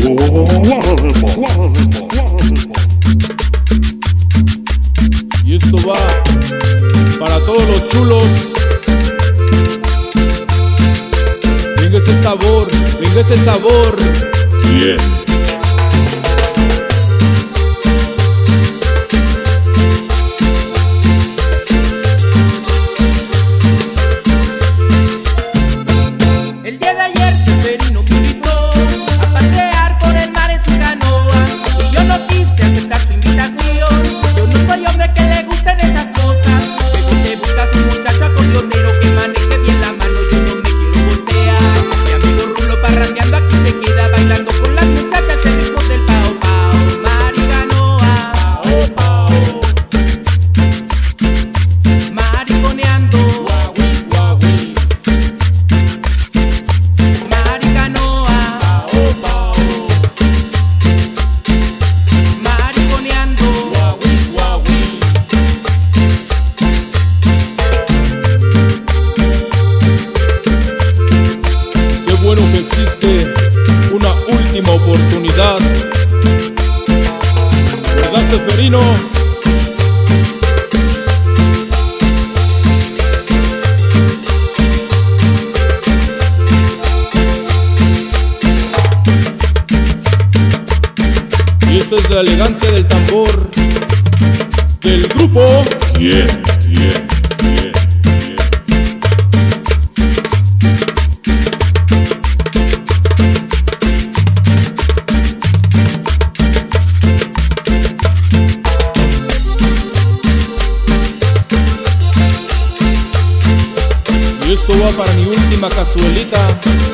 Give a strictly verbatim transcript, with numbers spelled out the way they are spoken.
Y esto va para todos los chulos. Venga ese sabor, venga ese sabor. Bien. El día de ayer Severino me invitó a pasear por el mar en su canoa, y yo no quise aceptar su invitación. Yo no soy hombre que le gusten esas cosas. Mejor te buscas un muchacho acordeonero que maneje bien la mano, yo no me quiero voltear. Mi amigo Rulo parrandeando aquí se queda bailando con las muchachas el ritmo del pao pao. Mar y canoa, pao pao, mariconeando, guauis guauis. Maricanoa, pao pao, mariconeando, guauis guauis. Qué bueno que existe una última oportunidad, ¿verdad, Severino? Y esta es la elegancia del tambor del grupo. Bien, bien, bien, bien. Y esto va para mi última cazuelita.